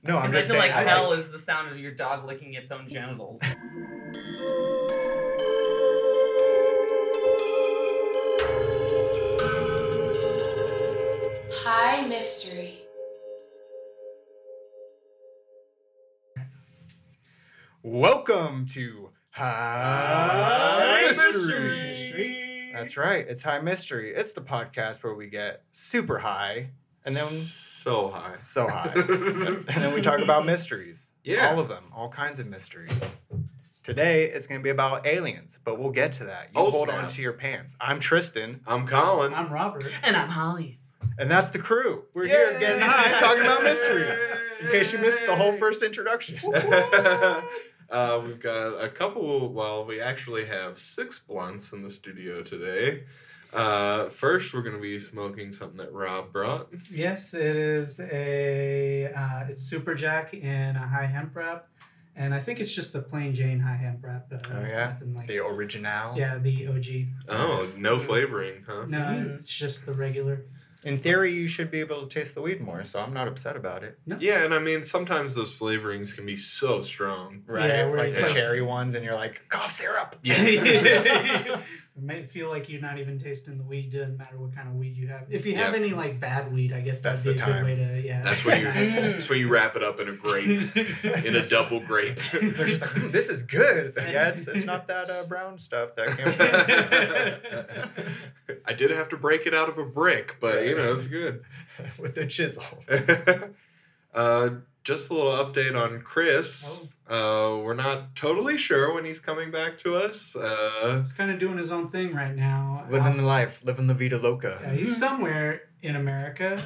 No, I'm Because I just feel saying. like hell is the sound of your dog licking its own genitals. High Mystery. Welcome to High Mystery. Mystery. That's right. It's High Mystery. It's the podcast where we get super high and then So high. so high. And then we talk about mysteries. Yeah. All of them. All kinds of mysteries. Today, it's going to be about aliens, but we'll get to that. You Oh, hold snap. on to your pants. I'm Tristan, I'm Colin. I'm Robert. And I'm Holly. and that's the crew. We're here getting high talking about mysteries. In case you missed the whole first introduction. We've got a couple, well, we actually have 6 blunts in the studio today. First, we're going to be smoking something that Rob brought. Yes, it is it's Super Jack in a high hemp wrap. And I think it's just the plain Jane high hemp wrap. Oh, yeah? Nothing like The original. Yeah, the OG. Oh, no flavoring, huh? No, it's just the regular. In theory, you should be able to taste the weed more, so I'm not upset about it. Yeah, and I mean, sometimes those flavorings can be so strong. Right? Yeah, where like it's the like- cherry ones, and you're like, cough syrup. It might feel like you're not even tasting the weed, doesn't matter what kind of weed you have. If you have Yeah. any like bad weed, I guess That's that'd be the a good way time. to That's when you wrap it up in a grape, in a double grape. They're just like, this is good. It's like, yeah, it's not that brown stuff that came I did have to break it out of a brick, but you know, it's good. with a chisel. Just a little update on Chris. We're not totally sure when he's coming back to us. He's kind of doing his own thing right now. Living the life, living the vida loca. Yeah, he's somewhere in America.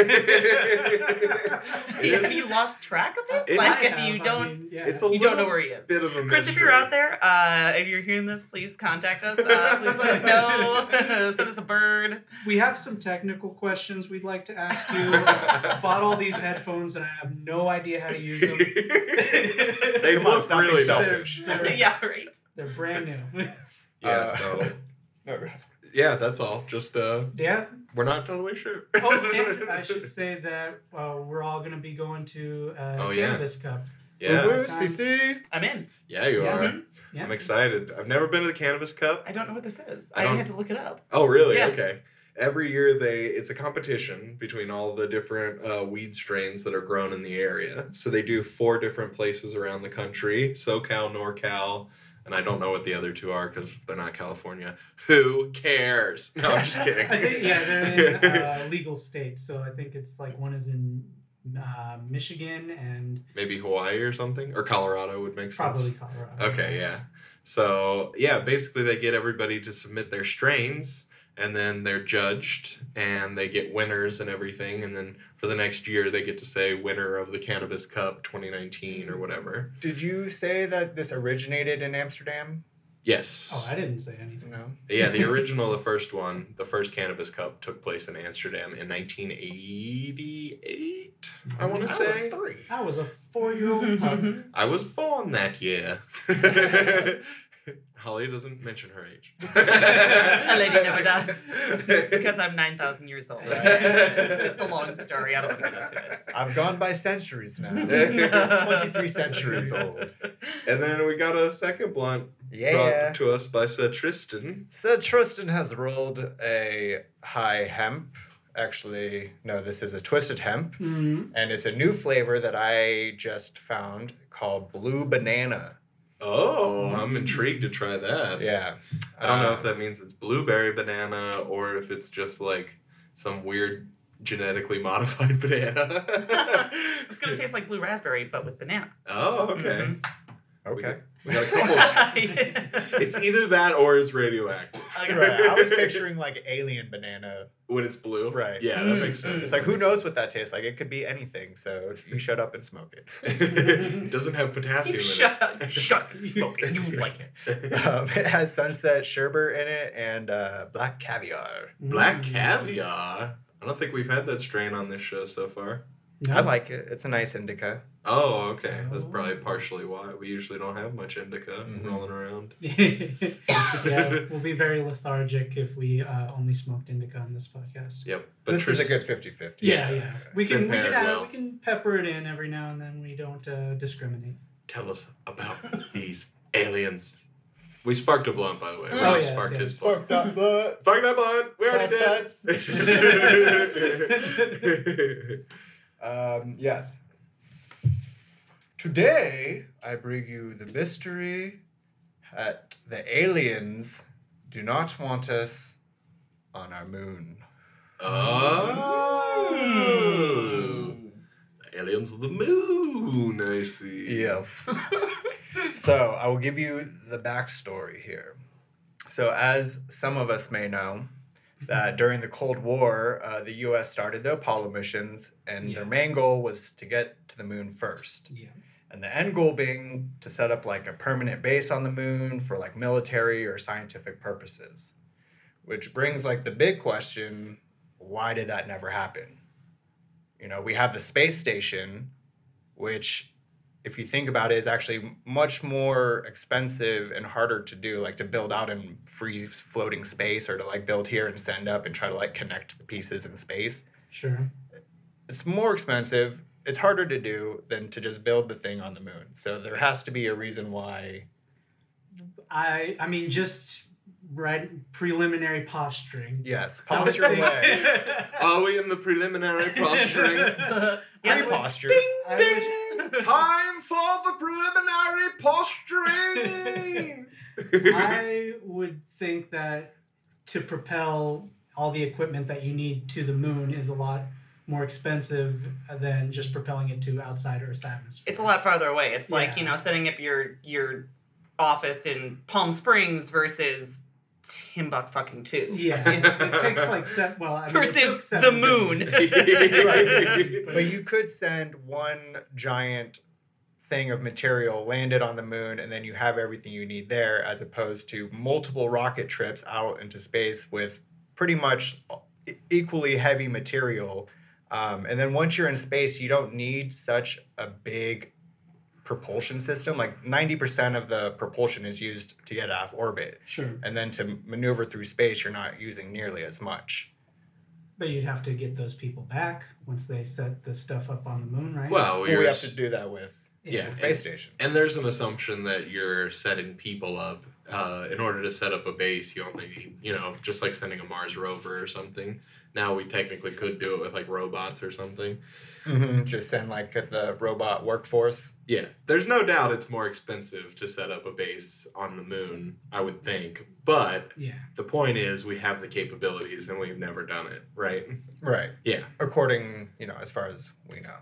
Have you lost track of him? It Like, is- if you don't, It's a you don't know where he is. bit of a Chris, if mystery. you're out there, if you're hearing this, please contact us. Please let us know. Send us a bird. We have some technical questions we'd like to ask you. Bought all these headphones and I have no idea how to use them. They Come on, look stop being really selfish. nice. Yeah, right. They're brand new. Yeah, so yeah, that's all. Just Yeah. we're not totally sure. Oh, and I should say that we're all going to be going to Oh, yeah. Cannabis Cup. Yeah, Woo-woo, CC. I'm in. yeah, you Yeah. are. Yeah. I'm excited. I've never been to the Cannabis Cup. I don't know what this is. I I don't- had to look it up. Oh, really? Yeah. Okay. Every year it's a competition between all the different weed strains that are grown in the area. So they do 4 different places around the country: SoCal, NorCal, and I don't know what the other 2 are because they're not California. Who cares? No, I'm just kidding. I think, they're in legal states. So I think it's like one is in Michigan and Maybe Hawaii or something, or Colorado would make sense. probably Colorado. Okay, yeah. So, yeah, basically they get everybody to submit their strains, and then they're judged, and they get winners and everything, and then for the next year they get to say winner of the Cannabis Cup 2019 or whatever. Did you say that this originated in Amsterdam? Yes. Oh, I didn't say anything. No. Yeah, the original, the first Cannabis Cup took place in Amsterdam in 1988, I want to I was say. 3. I was a 4-year-old pup. I was born that year. Holly doesn't mention her age. A lady never does. It's because I'm 9,000 years old. It's just a long story. I don't want to get into it. I've gone by centuries now. 23 centuries old. And then we got a second blunt Yeah. brought to us by Sir Tristan. So Tristan has rolled a high hemp. Actually, no, this is a twisted hemp. Mhm. And it's a new flavor that I just found called Blue Banana. Oh, I'm intrigued to try that. Yeah. I don't know if that means it's blueberry banana or if it's just like some weird genetically modified banana. It's going to taste like blue raspberry, but with banana. Oh, okay. Okay. We got a couple. It's either that or it's radioactive. Right. I was picturing like alien banana. When it's blue. Right. Yeah, that makes sense. It's like, who knows what that tastes like? It could be anything. So you shut up and smoke it. It doesn't have potassium in Shut up. Shut up. Smoke it. You like it. It has Sunset Sherbet in it and black caviar. Black caviar. I don't think we've had that strain on this show so far. No? I like it. It's a nice indica. Oh, okay. That's Oh. probably partially why we usually don't have much indica Mhm. rolling around. Yeah, we'll be very lethargic if we only smoked indica on this podcast. Yep. But This is a good 50-50. Yeah, so- yeah. We been can paired well. we can pepper it in every now and then. We don't discriminate. Tell us about these aliens. We sparked a blunt, by the way. Oh, Rob yes, sparked yes. his blunt. Spark that butt. Spark that blunt. We already did. Yes. Today, I bring you the mystery that the aliens do not want us on our moon. Oh. The aliens of the moon, I see. Yes. So, I will give you the backstory here. So, as some of us may know, that during the Cold War, the U.S. started the Apollo missions, and Yeah. their main goal was to get to the moon first. Yeah. And the end goal being to set up like a permanent base on the moon for like military or scientific purposes. Which brings like the big question, why did that never happen? You know, we have the space station, which if you think about it is actually much more expensive and harder to do, like to build out in free floating space or to like build here and send up and try to like connect the pieces in space. Sure. It's more expensive. It's harder to do than to just build the thing on the moon. So there has to be a reason why. I mean just preliminary posturing. Yes, posture away. Are we in the preliminary posturing? Yeah, Pre-posture. I wish- Time for the preliminary posturing! I would think that to propel all the equipment that you need to the moon is a lot more expensive than just propelling it to outside Earth's atmosphere. It's a lot farther away. It's like, Yeah. you know, setting up your office in Palm Springs versus Timbuktu. Yeah, it takes like it took Versus 7 the moon. days. Right. But you could send one giant thing of material, land it on the moon, and then you have everything you need there, as opposed to multiple rocket trips out into space with pretty much equally heavy material. And then once you're in space, you don't need such a big propulsion system. Like 90% of the propulsion is used to get out of orbit. Sure, And then to maneuver through space, you're not using nearly as much. but you'd have to get those people back once they set the stuff up on the moon, right? Well, Well, we have to do that with Yeah. the space station. And there's an assumption that you're setting people up. In order to set up a base, you only need, just like sending a Mars rover or something. Now we technically could do it with like robots or something. Just send like the robot workforce. Yeah, there's no doubt it's more expensive to set up a base on the moon, I would think. But yeah. the point is we have the capabilities and we've never done it, right? Right. Yeah. According, as far as we know.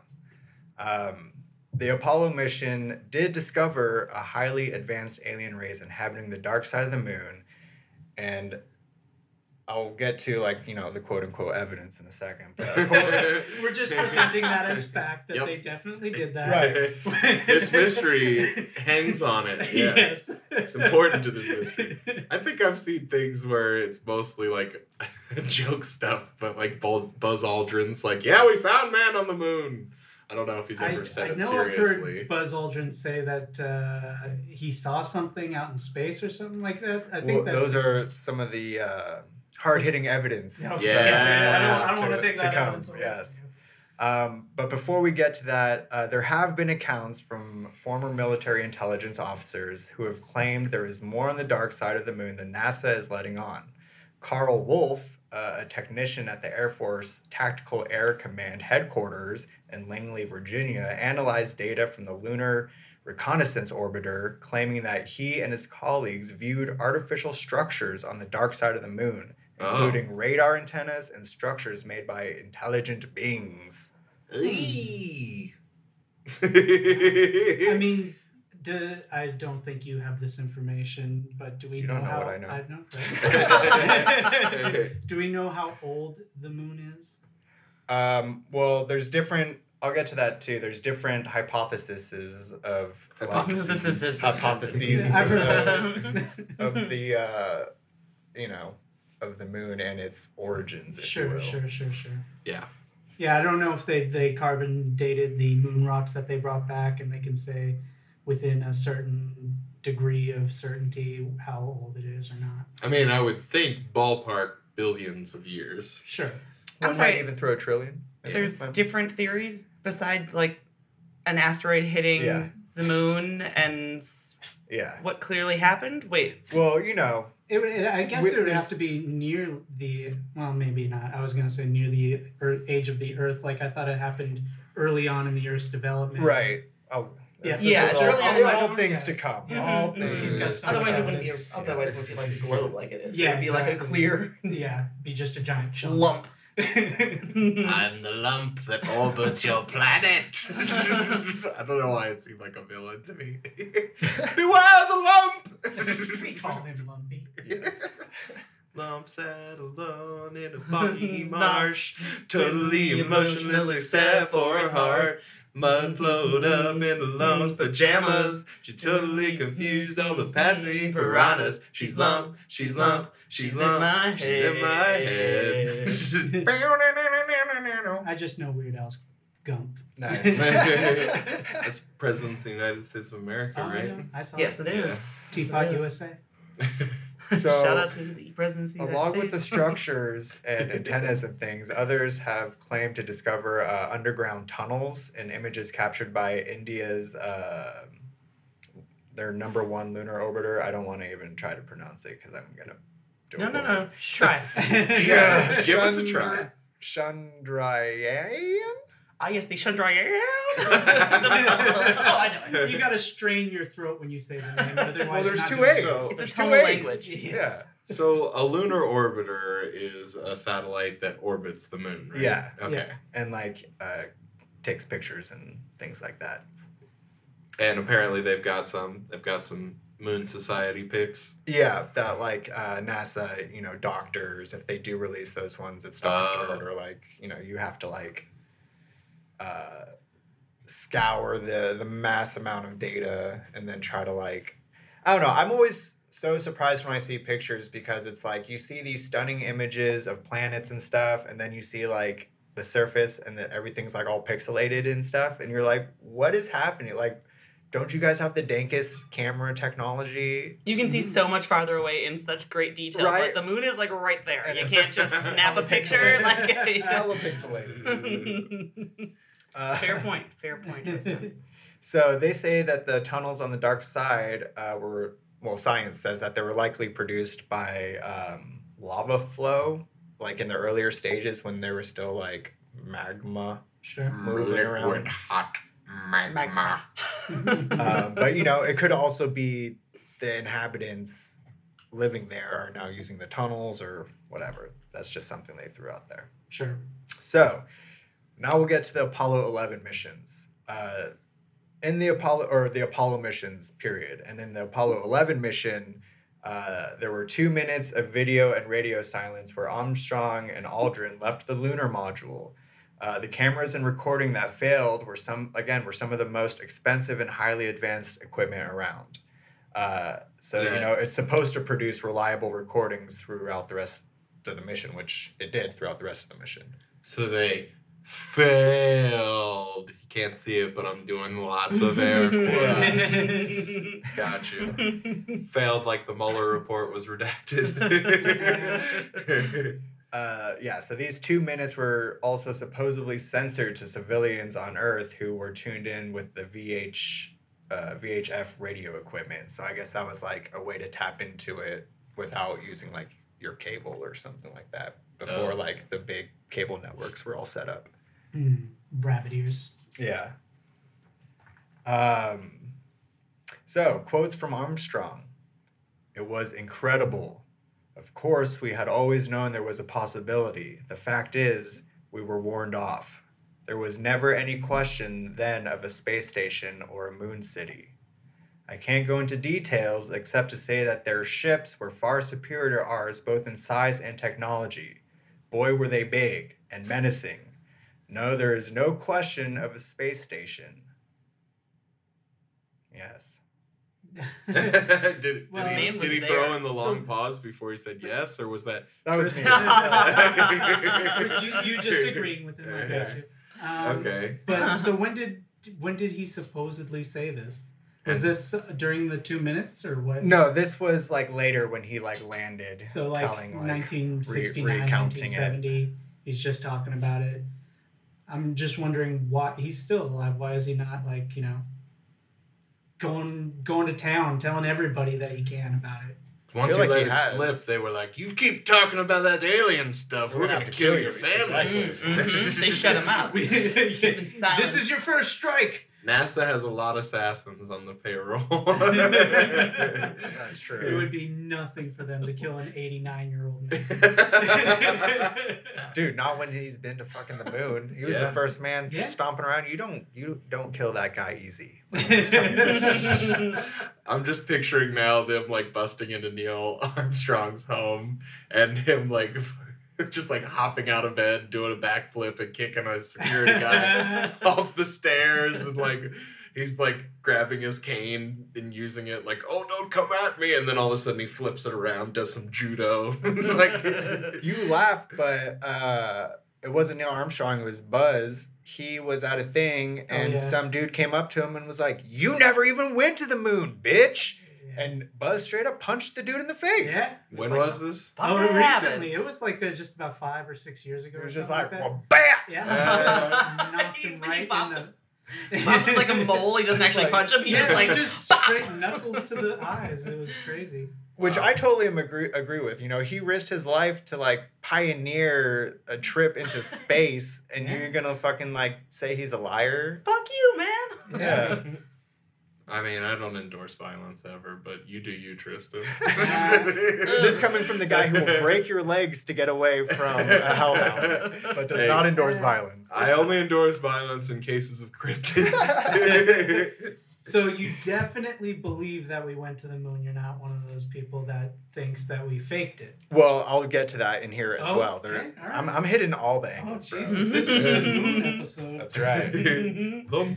The Apollo mission did discover a highly advanced alien race inhabiting the dark side of the moon. And I'll get to the quote unquote evidence in a second. But We're just presenting that as fact that Yep. they definitely did that. Right. This mystery hangs on it. Yeah. Yes. It's important to this mystery. I think I've seen things where it's mostly like joke stuff, but like Buzz Aldrin's like, yeah, we found man on the moon. I don't know if he's ever said it know seriously. I've heard Buzz Aldrin say that he saw something out in space or something like that. I think those are some of the hard-hitting evidence. Okay. Yeah. I don't want to take that come. evidence away Yes. from you. But before we get to that, there have been accounts from former military intelligence officers who have claimed there is more on the dark side of the moon than NASA is letting on. Carl Wolf, a technician at the Air Force Tactical Air Command headquarters in Langley, Virginia, analyzed data from the Lunar Reconnaissance Orbiter, claiming that he and his colleagues viewed artificial structures on the dark side of the moon, including radar antennas and structures made by intelligent beings. Eee. I mean, I don't think you have this information, but do we You know don't know how? what I know. Do we know how old the moon is? Well, there's different. I'll get to that too. There's different hypotheses of Hypotheses. I've heard of the of the moon and its origins. If you will. Sure. Yeah. Yeah, I don't know if they carbon dated the moon rocks that they brought back, and they can say within a certain degree of certainty how old it is or not. I mean, I would think ballpark billions of years. Sure. I'm One sorry. might even throw a trillion. There's Yeah. different theories besides like an asteroid hitting Yeah. the moon and Yeah. what clearly happened. Wait, Well, I guess it would have to be near the. Well, maybe not. I was gonna say near the age of the Earth. Like I thought it happened early on in the Earth's development. right. Oh, Yeah, this yeah, is it's all, early on, all yeah. things to come. Mhm, All mhm. He's got things. stuff otherwise it like wouldn't be. that. Otherwise it wouldn't be like a globe like it is. Yeah, It would be like a exactly. clear Yeah, be just a giant chunk. lump. I'm the lump that orbits your planet. I don't know why it seemed like a villain to me. Beware the lump! We call him Lumpy. Lump sat alone in a boggy marsh, totally emotionless except for her heart. Mud flowed up into Lump's pajamas. She totally confused all the passing piranhas. She's lump, she's lump, she's in lump, my she's in my head. I just know Weird Al's Gump. Nice. That's President of the United States of America, Oh, I right? know. I saw Yes, it. it is. Teapot Yes, it USA. So, Shout out to the presidency. of the along United with the States. structures and antennas and things, others have claimed to discover underground tunnels in images captured by India's their number one lunar orbiter. I don't want to even try to pronounce it because I'm gonna do No, it. no, no. Try. Yeah, Give us a try. Chandrayaan. Ah, yes, the Chandrayaan. Oh, I know. You gotta strain your throat when you say the name. Otherwise Well, there's you're not two gonna- A's. So- It's There's a two tonal A's. language. Yes. So a lunar orbiter is a satellite that orbits the moon, right? Yeah. Okay. And like takes pictures and things like that. And apparently they've got some Moon Society pics. Yeah, that like NASA, doctors, if they do release those ones, it's doctored or like, you have to like scour the mass amount of data and then try to like, I don't know. I'm always so surprised when I see pictures because it's like you see these stunning images of planets and stuff, and then you see like the surface and that everything's like all pixelated and stuff, and you're like, what is happening? Like, don't you guys have the dankest camera technology? You can see so much farther away in such great detail. Right. But the moon is like right there. And You it's can't just snap a picture. Like, Hella pixelated. Fair point. Fair point. Justin. So they say that the tunnels on the dark side science says that they were likely produced by lava flow, like in the earlier stages when there was still like magma Sure. moving around. hot Magma. But it could also be the inhabitants living there are now using the tunnels or whatever. That's just something they threw out there. Sure. So now we'll get to the Apollo 11 missions. In the Apollo missions, period. And in the Apollo 11 mission, there were 2 minutes of video and radio silence where Armstrong and Aldrin left the lunar module. The cameras and recording that failed were some of the most expensive and highly advanced equipment around. It's supposed to produce reliable recordings throughout the rest of the mission, which it did throughout the rest of the mission. So they failed. You can't see it, but I'm doing lots of air quotes. Got you. Failed like the Mueller report was redacted. So these 2 minutes were also supposedly censored to civilians on Earth who were tuned in with the VHF radio equipment. So I guess that was like a way to tap into it without using like your cable or something like that before like the big cable networks were all set up. Rabbit ears. Yeah. So quotes from Armstrong. It was incredible. Of course, we had always known there was a possibility. The fact is, we were warned off. There was never any question then of a space station or a moon city. I can't go into details except to say that their ships were far superior to ours both in size and technology. Boy, were they big and menacing. No, there is no question of a space station. Yes. did Well, Man did was he there. throw in the long So- pause before he said yes, or was that? That was me. you just agreeing with him. I got you. Okay. But so when did he supposedly say this? Was this during the 2 minutes or what? No, this was like later when he like landed, So like telling like 1969, recounting it. 1970. He's just talking about it. I'm just wondering why he's still alive. Why is he not like going to town telling everybody that he can about it? Once feel he like let he it has. slip, they were like, "You keep talking about that alien stuff, we're gonna kill your family." They shut him out. He's been silenced. This is your first strike. NASA has a lot of assassins on the payroll. That's It true. would be nothing for them to kill an 89-year-old man. Dude, not when he's been to fucking the moon. He was Yeah. the first man Yeah. stomping around. You don't kill that guy easy. I'm just picturing now them like busting into Neil Armstrong's home and him like just like hopping out of bed, doing a backflip and kicking a security guy off the stairs, and like he's like grabbing his cane and using it like, "Oh, don't come at me," and then all of a sudden he flips it around, does some judo. Like You laugh, but it wasn't Neil Armstrong. It was Buzz. He was at a thing, and yeah. some dude came up to him and was like, "You never even went to the moon, bitch!" And Buzz straight up punched the dude in the face. Yeah. when was this? Oh, Fucking recently. happens. It was like just about 5 or 6 years ago. It or was just something like, that. well, bam! Yeah. Just knocked him He right bops in him. Pops him like a mole. He doesn't actually Like- punch him. He Yeah, just like just straight knuckles to the eyes. It was crazy. Which Wow. I totally agree with. You know, he risked his life to like pioneer a trip into space, and Yeah. you're gonna fucking like say he's a liar. fuck you, man. Yeah. I mean, I don't endorse violence ever, but you do you, Tristan. This coming from the guy who will break your legs to get away from a hellhound, but does Hey. not endorse violence. I only endorse violence in cases of cryptids. So you definitely believe that we went to the moon. You're not one of those people that thinks that we faked it. Well, I'll get to that in here as Oh, well. okay, all right. I'm hitting all the Oh, angles, bro. Jesus. This is the moon episode. That's right. The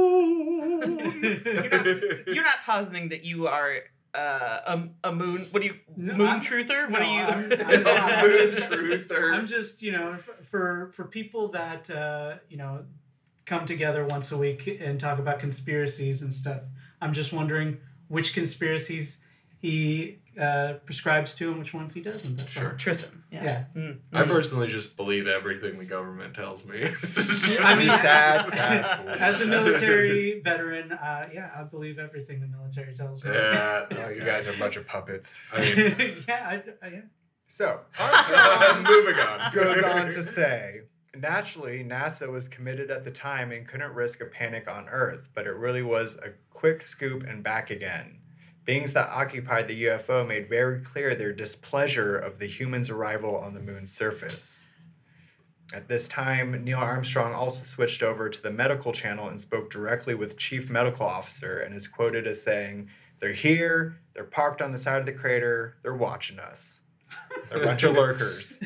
moon. You're not positing that you are a moon. What do you No, moon I'm- truther? What no, are you? I'm Moon just- truther. I'm just, for people that, come together once a week and talk about conspiracies and stuff, I'm just wondering which conspiracies he prescribes to and which ones he doesn't. That's Sure. all. Tristan. Yeah. Mm. I personally just believe everything the government tells me. I mean, sad fool. As a military veteran, I believe everything the military tells me. Yeah, Oh, you guys are a bunch of puppets. I mean, yeah. So, moving on. goes on to say, naturally, NASA was committed at the time and couldn't risk a panic on Earth, but it really was a quick scoop and back again. Beings that occupied the UFO made very clear their displeasure of the humans' arrival on the moon's surface. At this time, Neil Armstrong also switched over to the medical channel and spoke directly with Chief Medical Officer and is quoted as saying, "They're here, they're parked on the side of the crater, they're watching us. They're a bunch of lurkers."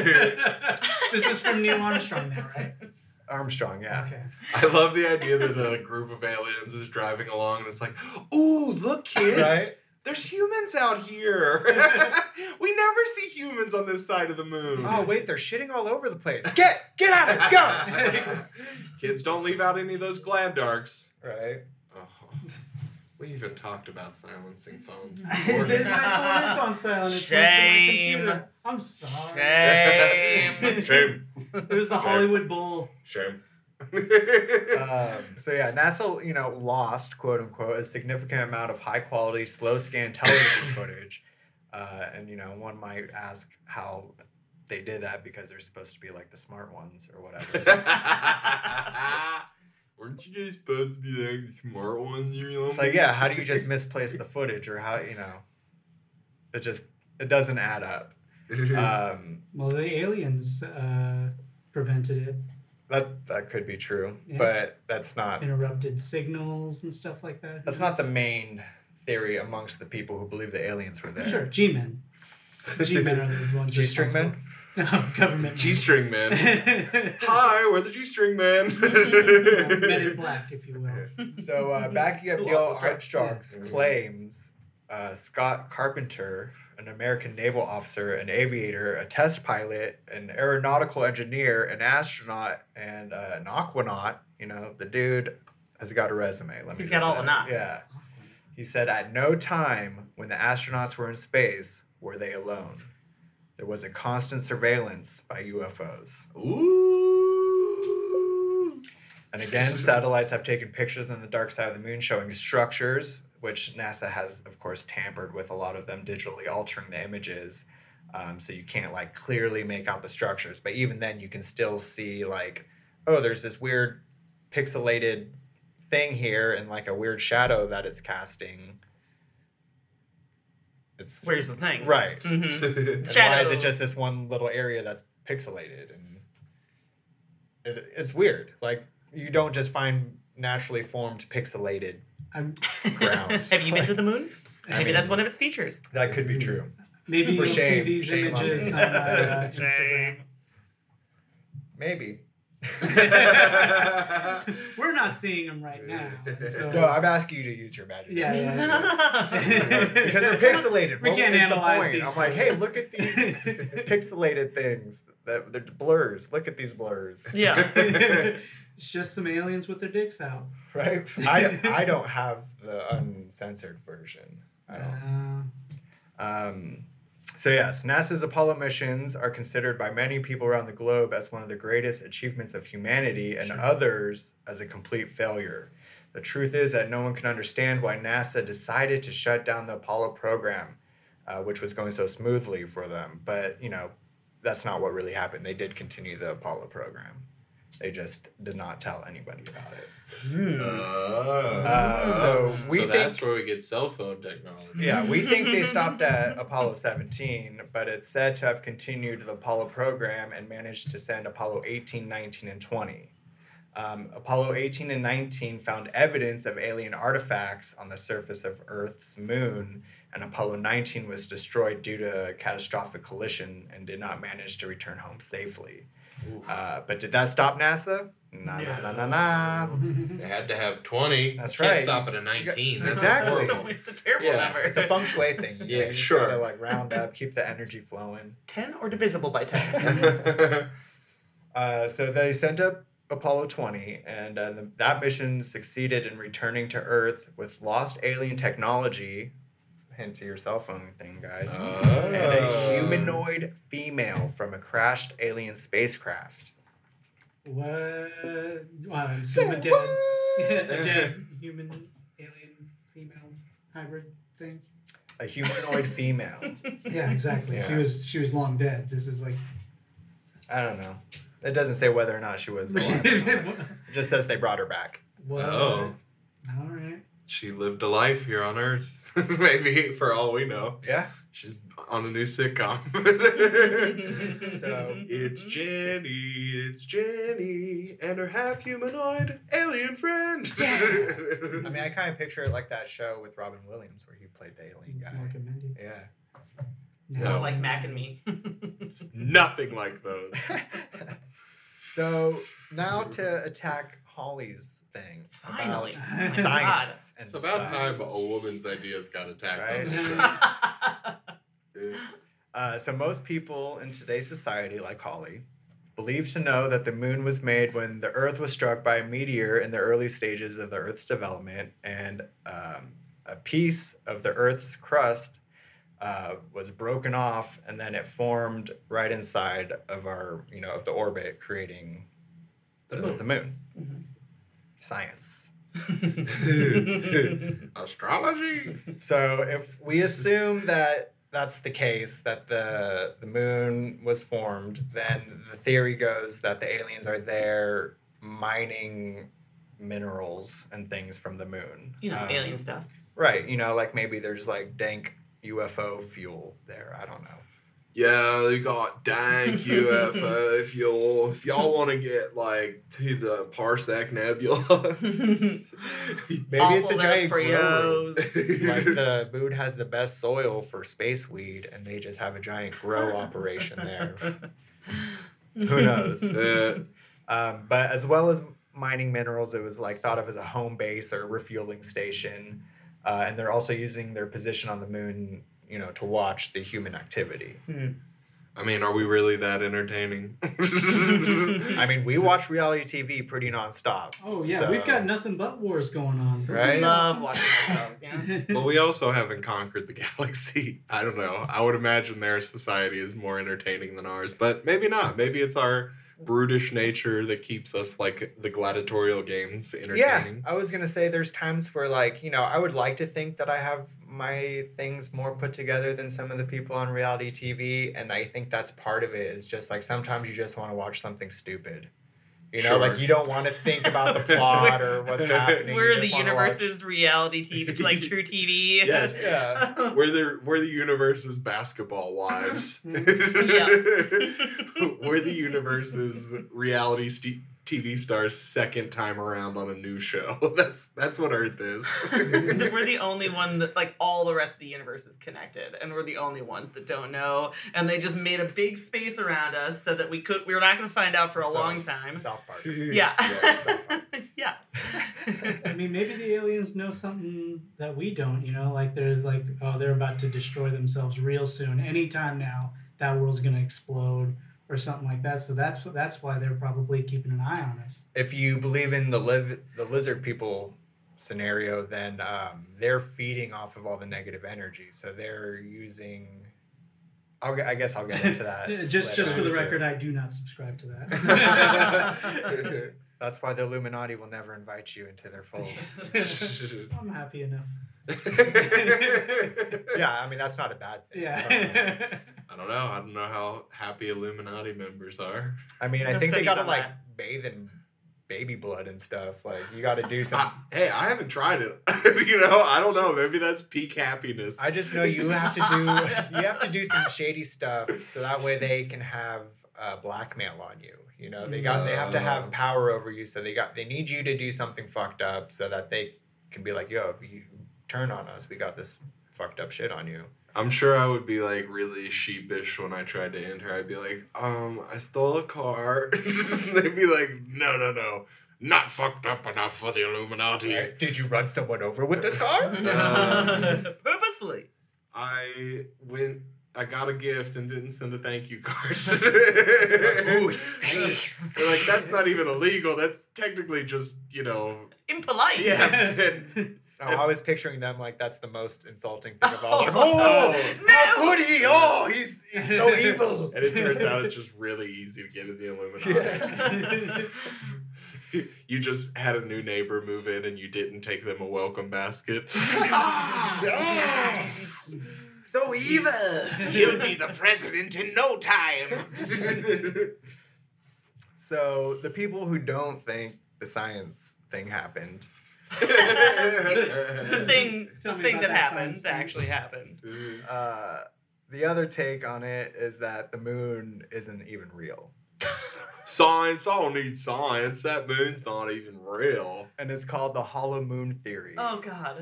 This is from Neil Armstrong now, right? Armstrong, yeah. Okay. I love the idea that a group of aliens is driving along and it's like, "Ooh, look, kids! Right? There's humans out here. We never see humans on this side of the moon." Oh, wait, they're shitting all over the place. Get out of it, go! Kids, don't leave out any of those glad darks. Right? Oh, we even talked about silencing phones My before. phone is on silent. It's Shame. linked to my computer. I'm sorry. Shame. Shame. It was the Shame. Hollywood Bowl. Shame. So yeah, NASA, lost, quote unquote, a significant amount of high quality, slow scan television footage. And one might ask how they did that because they're supposed to be like the smart ones or whatever. Weren't you guys supposed to be like the smart ones? It's like, yeah, how do you just misplace the footage or how, it doesn't add up. Well, the aliens prevented it. That could be true, Yeah. but that's not Interrupted signals and stuff like that. that's not the main theory amongst the people who believe the aliens were there. Sure, G-men. G-men are the ones G-string men? Government. G-string man. Hi, we're the G-string man. Men in Black, if you will. So backing up Who Neil also struck. Armstrong's claims, Scott Carpenter, an American naval officer, an aviator, a test pilot, an aeronautical engineer, an astronaut, and an aquanaut, the dude has got a resume. He's got all the knots. Yeah. He said, at no time when the astronauts were in space were they alone. There was a constant surveillance by UFOs. Ooh. And again, satellites have taken pictures on the dark side of the moon showing structures, which NASA has, of course, tampered with a lot of them, digitally altering the images. So you can't, clearly make out the structures. But even then, you can still see, there's this weird pixelated thing here and, a weird shadow that it's casting. Where's the thing? Right. Mhm. And Shadow. why is it just this one little area that's pixelated? And it's weird. You don't just find naturally formed pixelated I'm, ground. Have you been to the moon? Maybe that's one of its features. That could be true. maybe For you'll shame. see these Shame on images me. on my Instagram. Maybe. We're not seeing them right now. So. No, I'm asking you to use your imagination. Yeah. Because they're pixelated. We What can't is the analyze point? these I'm like, hey, photos. look at these pixelated things. They're blurs. Look at these blurs. Yeah. It's just some aliens with their dicks out. Right? I don't have the uncensored version. I don't. So yes, NASA's Apollo missions are considered by many people around the globe as one of the greatest achievements of humanity and others as a complete failure. The truth is that no one can understand why NASA decided to shut down the Apollo program, which was going so smoothly for them. But, that's not what really happened. They did continue the Apollo program. They just did not tell anybody about it. So we think that's where we get cell phone technology. Yeah, we think they stopped at Apollo 17, but it's said to have continued the Apollo program and managed to send Apollo 18, 19, and 20. Apollo 18 and 19 found evidence of alien artifacts on the surface of Earth's moon, and Apollo 19 was destroyed due to a catastrophic collision and did not manage to return home safely. But did that stop NASA? Nah. They had to have 20. That's Can't right. stop at a 19. That's Exactly. horrible. It's a terrible Yeah, number. It's a feng shui thing. Yeah, You just sure. gotta, round up, keep the energy flowing. 10 or divisible by 10? So they sent up Apollo 20, and that mission succeeded in returning to Earth with lost alien technology. Hint to your cell phone thing, guys. And a humanoid female from a crashed alien spacecraft. What? I'm assuming dead. A dead human, alien, female hybrid thing. A humanoid female. Yeah, exactly. Yeah. She was long dead. This is like. I don't know. It doesn't say whether or not she was alive or not. It just says they brought her back. What? Oh. All right. She lived a life here on Earth. Maybe, for all we know. Yeah. She's on a new sitcom. So It's Jenny, and her half-humanoid alien friend. I mean, I kind of picture it like that show with Robin Williams where he played the alien guy. Mark and Mindy. Yeah. Not like Mac and me. Nothing like those. So now to attack Holly's thing. Finally. About God. science. And It's about science. time a woman's ideas got attacked Right? on this show. So most people in today's society, like Holly, believe to know that the moon was made when the Earth was struck by a meteor in the early stages of the Earth's development, and a piece of the Earth's crust was broken off, and then it formed right inside of our, of the orbit, creating the moon. Mm-hmm. Science. Astrology. So if we assume that that's the case, that the moon was formed, then the theory goes that the aliens are there mining minerals and things from the moon. Alien stuff. Right. Like maybe there's dank UFO fuel there. I don't know. Yeah, they got dank UFO. If y'all want to get like to the Parsec Nebula, Maybe Also, it's a there's giant grow room. Fritos. Like the moon has the best soil for space weed, and they just have a giant grow operation there. Who knows? But as well as mining minerals, it was like thought of as a home base or refueling station, and they're also using their position on the moon, to watch the human activity. I mean, are we really that entertaining? I mean, we watch reality TV pretty nonstop. Oh yeah, so- we've got nothing but wars going on. Right? Love watching ourselves, yeah. But we also haven't conquered the galaxy. I don't know. I would imagine their society is more entertaining than ours, but maybe not. Maybe it's our brutish nature that keeps us like the gladiatorial games entertaining. Yeah, I was gonna say there's times where I would like to think that I have my things more put together than some of the people on reality TV, and I think that's part of it is just like sometimes you just want to watch something stupid. Sure. Like you don't want to think about the plot or what's happening. We're you the just wanna universe's reality TV, like true TV. Yes. Yeah. We're the universe's basketball wives. Yeah. We're the universe's reality TV stars second time around on a new show. That's what Earth is. We're the only one that, like, all the rest of the universe is connected, and we're the only ones that don't know. And they just made a big space around us so that we were not going to find out for a long time. South Park. Yeah. South Park. Yeah. I mean, maybe the aliens know something that we don't. Like there's like, oh, they're about to destroy themselves real soon. Anytime now, that world's gonna explode or something like that. So that's why they're probably keeping an eye on us. If you believe in the lizard people scenario, then they're feeding off of all the negative energy. So they're using. I guess I'll get into that. just later for the too. record, I do not subscribe to that. That's why the Illuminati will never invite you into their fold. I'm happy enough. Yeah, I mean that's not a bad thing. Yeah. I don't know how happy Illuminati members are. I mean, I No think they studies gotta on like that. bathe in baby blood and stuff. Like you got to do some. Hey, I haven't tried it. I don't know. Maybe that's peak happiness. I just know you have to do some shady stuff so that way they can have blackmail on you. They have to have power over you. So they need you to do something fucked up so that they can be like, yo, if you turn on us, we got this fucked up shit on you. I'm sure I would be like really sheepish when I tried to enter. I'd be like, I stole a car. They'd be like, no, not fucked up enough for the Illuminati. Right? Did you run someone over with this car? Purposefully. I got a gift and didn't send a thank you card. Ooh, it's fake. They're like, that's not even illegal. That's technically just, Impolite. yeah. I was picturing them like that's the most insulting thing of all. Like, Oh, how could he? Oh, he's so evil. And it turns out it's just really easy to get in the Illuminati. You just had a new neighbor move in and you didn't take them a welcome basket. Yes. So evil. He'll be the president in no time. So the people who don't think the science thing happened. The thing Tell me that about that happened science thing. actually happened. The other take on it is that the moon isn't even real. Science, I don't need science. That moon's not even real. And it's called the hollow moon theory. Oh God.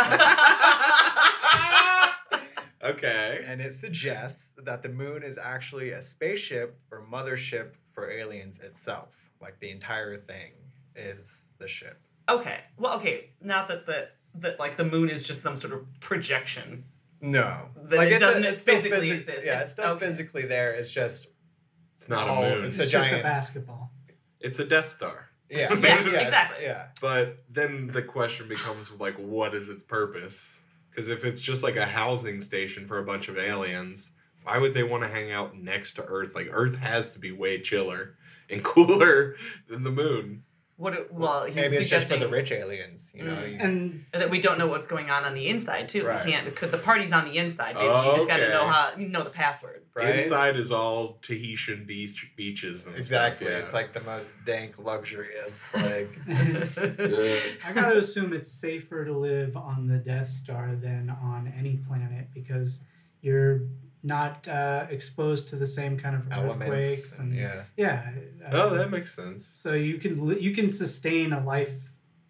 Okay. And it suggests that the moon is actually a spaceship or mothership for aliens itself. Like the entire thing is the ship. Okay. Well, okay. Not that like the moon is just some sort of projection. No. That it doesn't still physically exist. Yeah, it's still Okay. physically there. It's just It's not Oh, a moon. it's It's a just a giant- basketball. It's a Death Star. yeah, Yeah, exactly. Yeah. But then the question becomes like, what is its purpose? Because if it's just like a housing station for a bunch of aliens, why would they want to hang out next to Earth? Like Earth has to be way chiller and cooler than the moon. He's Maybe it's just for suggesting the rich aliens, you know. Mm. And that we don't know what's going on the inside too. Right. We can't because the party's on the inside. Baby. Oh, You just got to okay. know the password. Right? Inside is all Tahitian beaches and Exactly. stuff. Yeah. It's like the most dank, luxurious, like I gotta assume it's safer to live on the Death Star than on any planet because you're not exposed to the same kind of Elements. earthquakes and Yeah. Oh, that makes sense. so you can sustain a life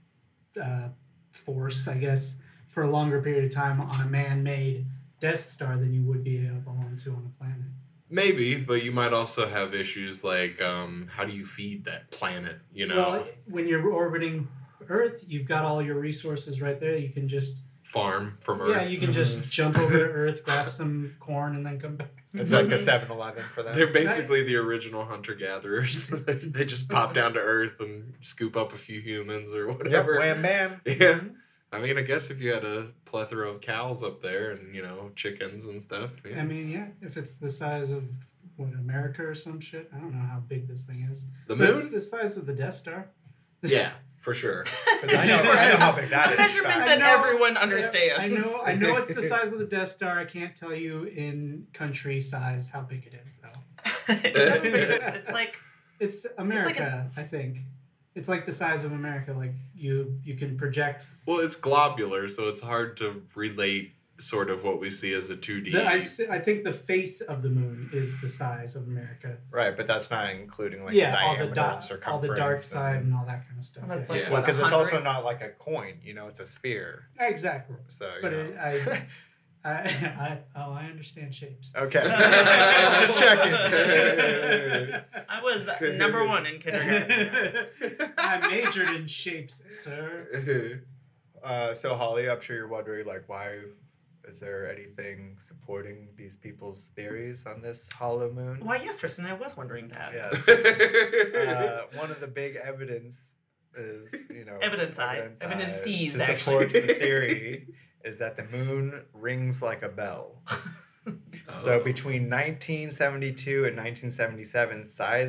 force, I guess, for a longer period of time on a man-made Death Star than you would be able to on a planet. Maybe, but you might also have issues like how do you feed that planet? You know, Well, when you're orbiting Earth, you've got all your resources right there. You can just farm from Earth. yeah, you can just jump over to Earth, grab some corn, and then come back. It's like a 7-Eleven for them. They're basically the original hunter-gatherers. They just pop down to Earth and scoop up a few humans or Yep, whatever. wham bam. Yeah. I mean, I guess if you had a plethora of cows up there and, chickens and stuff. Yeah. I mean, yeah, if it's the size of America or some shit, I don't know how big this thing is. The But it's moon? the size of the Death Star. Yeah, for sure. 'Cause I know how big that A is. measurement Fact. that I know. everyone understands. I know it's the size of the Death Star. I can't tell you in country size how big it is though. It's like It's America, I think. It's like the size of America. Like you can project. Well, it's globular, so it's hard to relate sort of what we see as a 2D. I think the face of the moon is the size of America. Right, but that's not including like Yeah, the all the diameter, all the dark side and all that kind of stuff. Well, that's yeah. like Yeah. Well, what, because it's also 100th? not like a coin. It's a sphere. Exactly. So But you know. I understand shapes. Okay. Just checking. I was number 1 in kindergarten. I majored in shapes, sir. So Holly, I'm sure you're wondering, like, why is there anything supporting these people's theories on this hollow moon? Why, yes, Tristan, I was wondering that. Yes. One of the big evidence is, Evidence-Evidences, to actually. support the theory is that the moon rings like a bell. So between 1972 and 1977,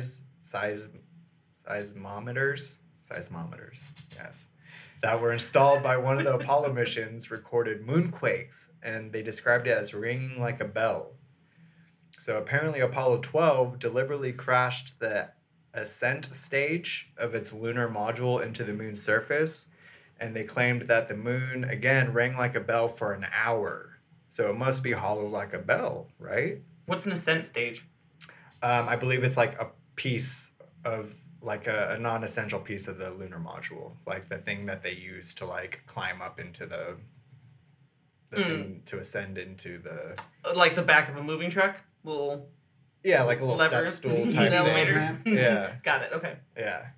seismometers, yes, that were installed by one of the Apollo missions recorded moonquakes, and they described it as ringing like a bell. So apparently Apollo 12 deliberately crashed the ascent stage of its lunar module into the moon's surface, and they claimed that the moon, again, rang like a bell for an hour. So it must be hollow like a bell, right? What's an ascent stage? I believe it's like a piece of, like a non-essential piece of the lunar module. Like the thing that they use to, like, climb up into the thing to ascend into the... Like the back of a moving truck? Little Yeah, like a little step levers? stool type These thing. elevators? Yeah. Got it, okay. Yeah.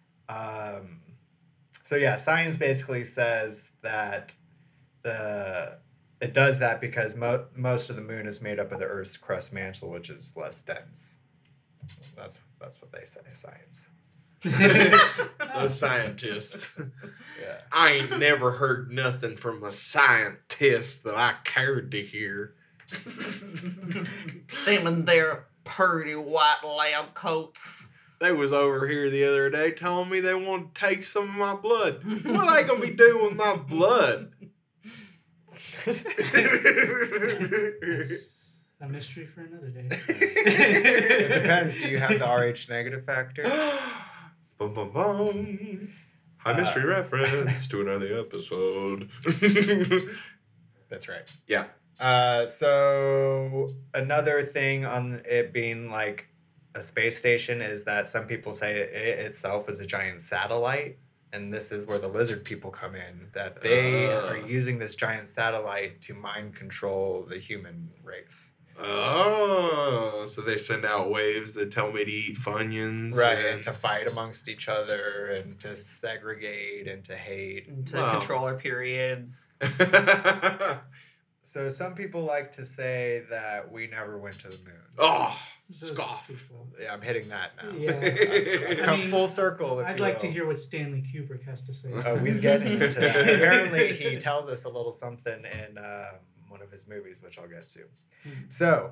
So yeah, science basically says that it does that because most of the moon is made up of the Earth's crust mantle, which is less dense. That's what they say, science. Those scientists. Yeah. I ain't never heard nothing from a scientist that I cared to hear. Them and their pretty white lab coats. They was over here the other day telling me they want to take some of my blood. What are they going to be doing with my blood? That's a mystery for another day. It depends. Do you have the Rh negative factor? Bum, bum, bum. High mystery reference to another episode. That's right. Yeah. So another thing on it being like a space station is that some people say it itself is a giant satellite, and this is where the lizard people come in, that they are using this giant satellite to mind control the human race. Oh, so they send out waves that tell me to eat Funyuns. Right, and- and to fight amongst each other and to segregate and to hate. To Wow. control our periods. So some people like to say that we never went to the moon. Oh, Those scoff. people. Yeah, I'm hitting that now. Yeah. I've come I mean, full circle. If I'd you like to will. hear what Stanley Kubrick has to say. Oh, he's getting into that. Apparently, he tells us a little something in one of his movies, which I'll get to. So,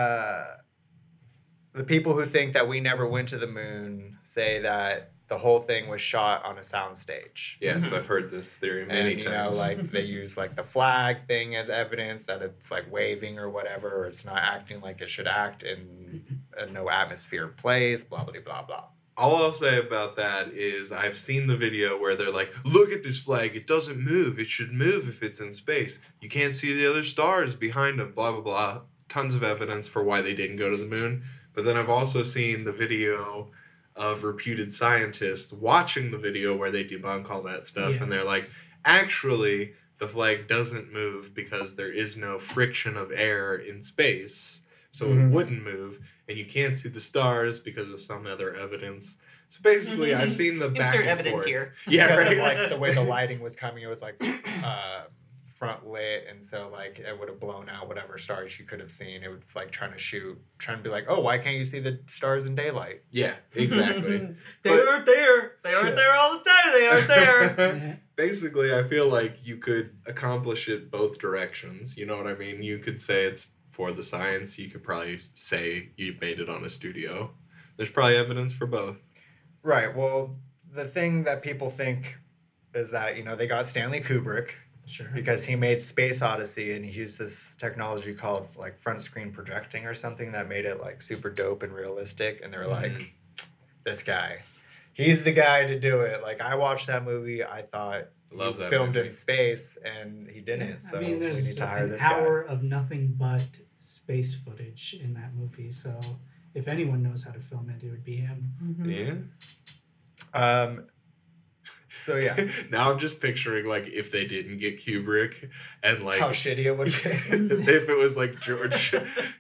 the people who think that we never went to the moon say that the whole thing was shot on a soundstage. Yes, I've heard this theory many And, times. like, they use, like, the flag thing as evidence that it's, like, waving or whatever, or it's not acting like it should act in no atmosphere plays, blah, blah, blah, blah. All I'll say about that is I've seen the video where they're like, look at this flag. It doesn't move. It should move if it's in space. You can't see the other stars behind them, blah, blah, blah. tons of evidence for why they didn't go to the moon. But then I've also seen the video of reputed scientists watching the video where they debunk all that stuff, and they're like, actually, the flag doesn't move because there is no friction of air in space, so it wouldn't move, and you can't see the stars because of some other evidence. So basically, I've seen the back Insert and evidence forth. here. Yeah, right. Like the way the lighting was coming, it was like front lit, and so like it would have blown out whatever stars you could have seen. It was like trying to be like, oh, why can't you see the stars in daylight? Yeah, exactly. They aren't there. They aren't there all the time. They aren't there. Basically, I feel like you could accomplish it both directions. You know what I mean? You could say it's for the science. You could probably say you made it on a studio. There's probably evidence for both. Right. Well, the thing that people think is that, you know, they got Stanley Kubrick because he made Space Odyssey, and he used this technology called like front screen projecting or something that made it like super dope and realistic. And they're like, this guy, he's the guy to do it. Like, I watched that movie. I thought Love he that filmed movie. in space, and he didn't. So I mean, we there's need to hire an this hour guy. of nothing but space footage in that movie. So if anyone knows how to film it, it would be him. Yeah. So yeah, Now I'm just picturing like if they didn't get Kubrick and like how shitty it would be. if it was like George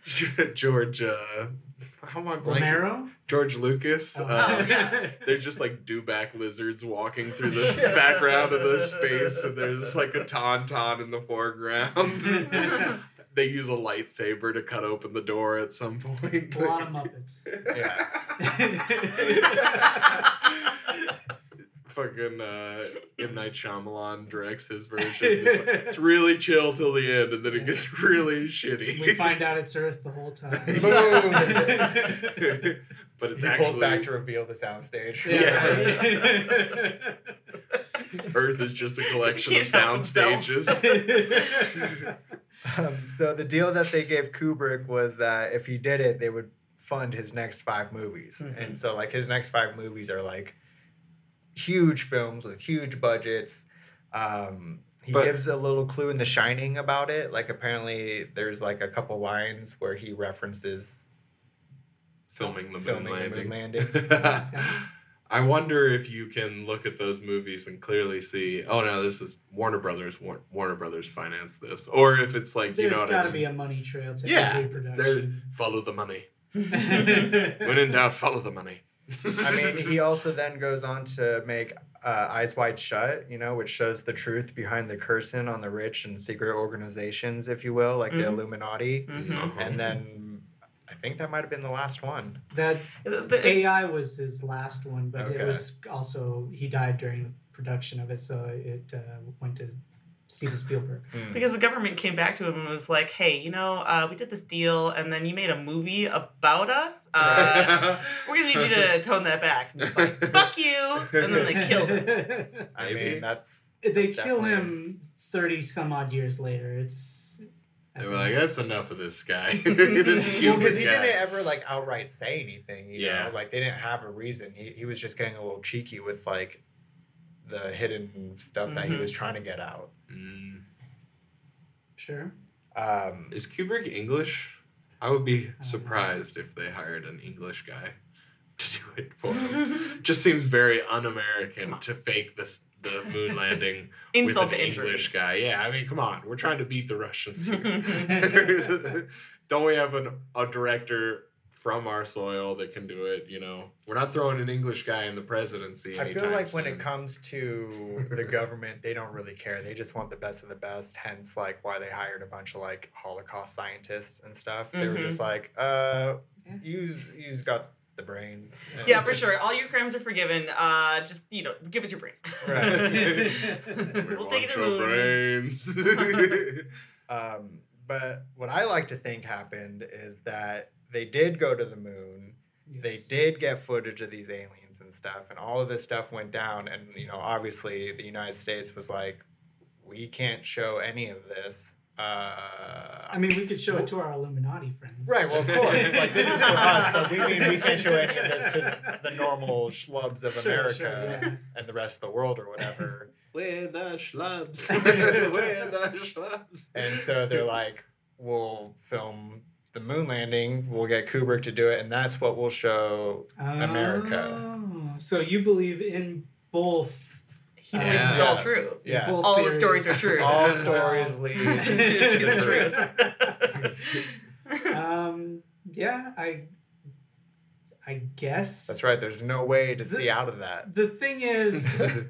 how am I blanking? Romero? George Lucas. Oh. Yeah. There's just like dewback lizards walking through this background of the space, and there's like a tauntaun in the foreground. They use a lightsaber to cut open the door at some point. A lot of Muppets. Fucking M. Night Shyamalan directs his version. It's really chill till the end, and then it gets really shitty. We find out it's Earth the whole time. Boom. But it's He actually pulls back to reveal the soundstage. Yeah. Earth is just a collection of He can't help sound stages. So the deal that they gave Kubrick was that if he did it, they would fund his next 5 movies. And so like his next 5 movies are like huge films with huge budgets. He gives a little clue in The Shining about it. Like apparently there's like a couple lines where he references Filming the filming moon the moon landing. landing. I wonder if you can look at those movies and clearly see, oh no, this is Warner Brothers. Warner Brothers financed this, or if it's like There's you know what got to I be mean. a money trail to Yeah, every there. production. Follow the money. When in doubt, follow the money. I mean, he also then goes on to make Eyes Wide Shut, you know, which shows the truth behind the curtain on the rich and secret organizations, if you will, like the Illuminati. And then I think that might have been the last one. That The- AI was his last one, but Okay. it was also, he died during the production of it, so it went to Steven Spielberg. Because the government came back to him and was like, hey, you know, we did this deal and then you made a movie about us. We're going to need you to tone that back. And he's like, fuck you. And then they killed him. I Maybe. mean, that's They that's kill definitely- him 30 some odd years later. They were like, that's enough of this guy. This Well, Cuban because he guy. didn't ever like outright say anything. You Yeah. know? Like they didn't have a reason. He was just getting a little cheeky with like the hidden stuff that he was trying to get out. Mm. Sure. Is Kubrick English? I would be surprised if they hired an English guy to do it for them. Just seems very un-American to fake this the moon landing Insult with an to injury. English guy. Yeah, I mean, come on, we're trying to beat the Russians here. Don't we have a director from our soil that can do it? You know, we're not throwing an English guy in the presidency. I feel anytime like when soon. it comes to the government, they don't really care. They just want the best of the best. Hence, like why they hired a bunch of like Holocaust scientists and stuff. They were just like, you've got the brains. And- Yeah, for sure. All your crimes are forgiven. Just, you know, give us your brains. Right. We We'll want take it to the your moon. brains. But what I like to think happened is that they did go to the moon. They Yes. did get footage of these aliens and stuff, and all of this stuff went down. And you know, obviously, the United States was like, we can't show any of this. I mean, we could show it to our Illuminati friends. Right, well, of course. Like, this is for us, but we can't show any of this to the normal schlubs of Sure, America sure, yeah. and the rest of the world or whatever. We're the schlubs. We're the schlubs. And so they're like, we'll film the moon landing, we'll get Kubrick to do it, and that's what will show America. Oh, so you believe in both? He believes it's all Yes. true. Yes. Both All the theories. stories are true. All stories lead to the truth. Yeah, I guess. That's right. There's no way to see out of that. The thing is,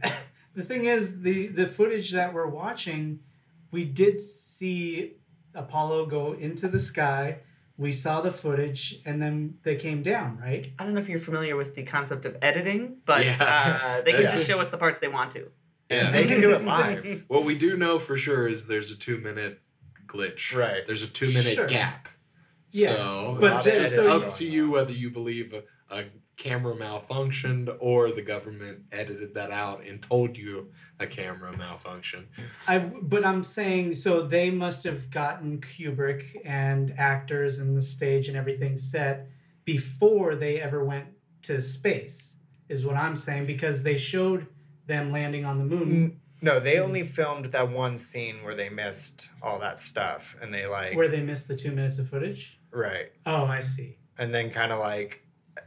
the footage that we're watching, we did see Apollo go into the sky. We saw the footage, and then they came down, right? I don't know if you're familiar with the concept of editing, but Yeah. they can Yeah. just show us the parts they want to. And they can do it live. What we do know for sure is there's a 2-minute glitch. Right. There's a 2-minute Sure. gap. Yeah, So but it's then- just so- up to you whether you believe a camera malfunctioned or the government edited that out and told you a camera malfunctioned. But I'm saying, so they must have gotten Kubrick and actors and the stage and everything set before they ever went to space, is what I'm saying, because they showed them landing on the moon. No, they only filmed that one scene where they missed all that stuff, and they like Where they missed the 2 minutes of footage? right, Oh, I see. and then kind of like,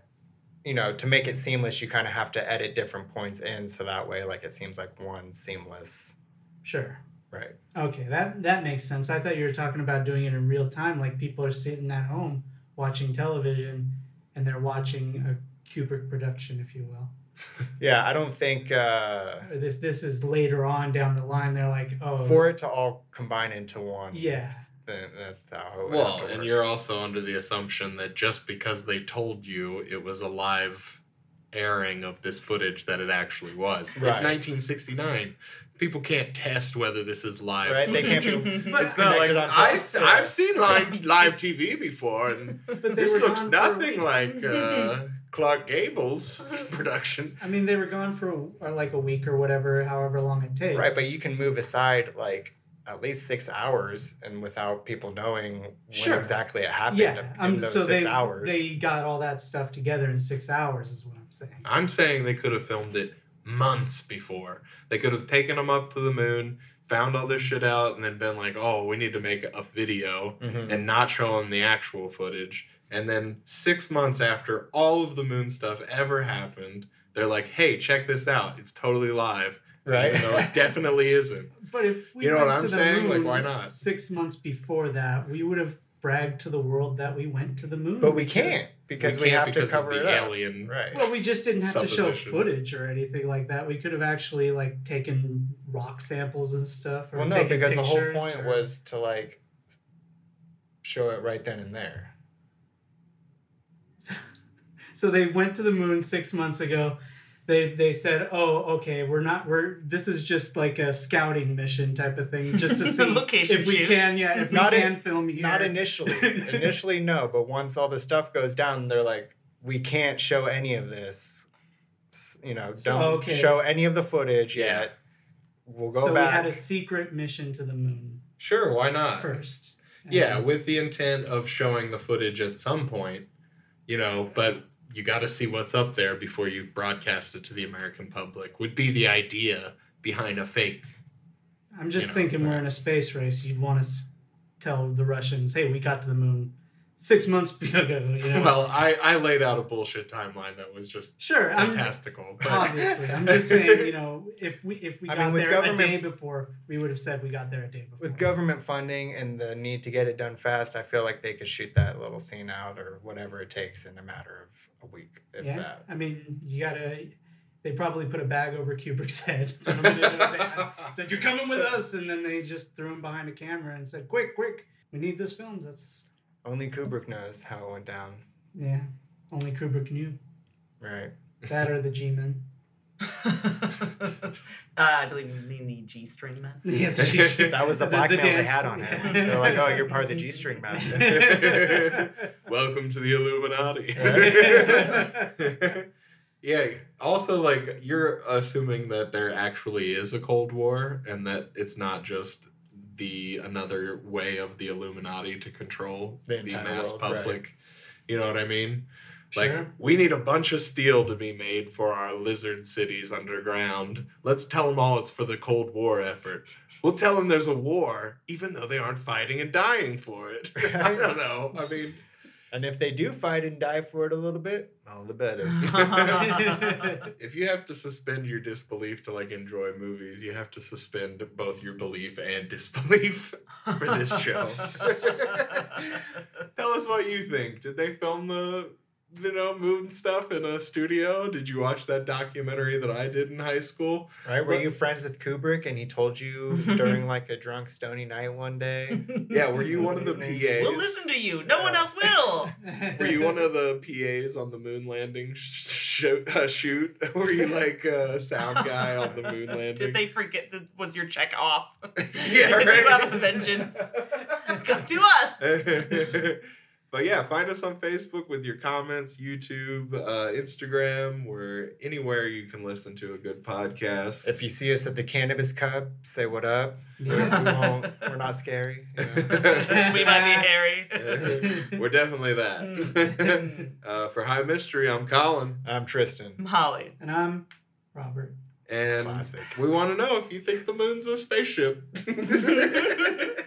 to make it seamless, you kind of have to edit different points in, so that way, like, it seems like one seamless. Sure. Right. Okay, that makes sense. I thought you were talking about doing it in real time, like people are sitting at home watching television and they're watching a Kubrick production, if you will. Yeah, I don't think Or if this is later on down the line, they're like, oh, for it to all combine into one. Yeah. Then that's how it would Well, have to and work. you're also under the assumption that just because they told you it was a live airing of this footage that it actually was. It's Right. 1969. People can't test whether this is live. Right? They can't be. It's not like connected on I've seen live TV before, and But they this were looks gone for a nothing week. like Clark Gable's production. I mean, they were gone for like a week or whatever, however long it takes. Right, but you can move aside like at least 6 hours, and without people knowing when Sure. exactly it happened yeah, in those so 6 they hours. they got all that stuff together in 6 hours, is what I'm saying. I'm saying they could have filmed it months before. They could have taken them up to the moon, found all this shit out, and then been like, oh, we need to make a video Mhm. and not show them the actual footage. And then 6 months after all of the moon stuff ever happened, they're like, hey, check this out. It's totally live. Right. Even though it definitely isn't. But if we You know went what to I'm the saying? Like, moon why not? 6 months before that, we would have bragged to the world that we went to the moon. But we can't because we can't have because to cover of it the up. alien. Right. Well, we just didn't have to show Supposition. footage or anything like that. We could have actually like taken rock samples and stuff. Or Well, no, taken because the whole pictures point or- was to like show it right then and there. So they went to the moon 6 months ago. They said, "Oh, okay, this is just like a scouting mission type of thing, just to see Location if we shoot. can, if we Not can film here." Not initially. Initially, no. But once all the stuff goes down, they're like, we can't show any of this. Don't okay. show any of the footage Yeah. yet. We'll go So back. we had a secret mission to the moon Sure, why not? first. Yeah, And- with the intent of showing the footage at some point, but you got to see what's up there before you broadcast it to the American public, would be the idea behind a fake. I'm just you know, thinking we're in a space race. You'd want to tell the Russians, "Hey, we got to the moon 6 months ago." Well, I laid out a bullshit timeline that was just sure, fantastical. But obviously, I'm just saying, if we I got mean, with there a government- day before, we would have said we got there a day before. With government funding and the need to get it done fast, I feel like they could shoot that little scene out or whatever it takes in a matter of a week, if Yeah, that. I mean, they probably put a bag over Kubrick's head, put him in a van, said, "You're coming with us," and then they just threw him behind a camera and said, "Quick, we need this filmed." That's, Only Kubrick knows how it went down. yeah, only Kubrick knew. Right. That or the G-Men. I believe you mean the G-string man. Yeah, the G- That was the blackmail they had on him. They're like, oh, you're part of the G-string mafia. welcome to the Illuminati. Yeah. Also, like, you're assuming that there actually is a Cold War and that it's not just another way of the Illuminati to control The the entire mass world, public. right. You know what I mean? Like, Sure. we need a bunch of steel to be made for our lizard cities underground. Let's tell them all it's for the Cold War effort. We'll tell them there's a war, even though they aren't fighting and dying for it. I don't know. I mean, And if they do fight and die for it a little bit, all the better. if you have to suspend your disbelief to like enjoy movies, you have to suspend both your belief and disbelief for this show. Tell us what you think. Did they film the moon stuff in a studio? Did you watch that documentary that I did in high school? Right? Were you friends with Kubrick and he told you during like a drunk stony night one day? Yeah, were you one of the PAs? We'll listen to you. No one else will. Were you one of the PAs on the moon landing shoot? Were you like a sound guy on the moon landing? Did they forget? Was your check off? Yeah, Did right. you have a vengeance? Come to us. But yeah, find us on Facebook with your comments, YouTube, Instagram, or anywhere you can listen to a good podcast. If you see us at the Cannabis Cup, say what up. Yeah. We're not scary. You know? We might be hairy. We're definitely that. For High Mystery, I'm Colin. I'm Tristan. Holly. And I'm Robert. And Classic. we want to know if you think the moon's a spaceship.